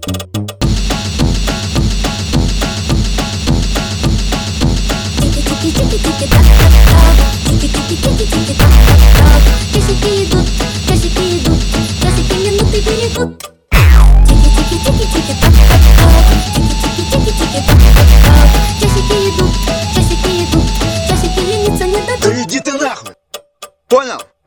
Часики идут, часики минуты берегут. Часики идут, часики лениться не дадут. Да иди ты нахуй! Понял?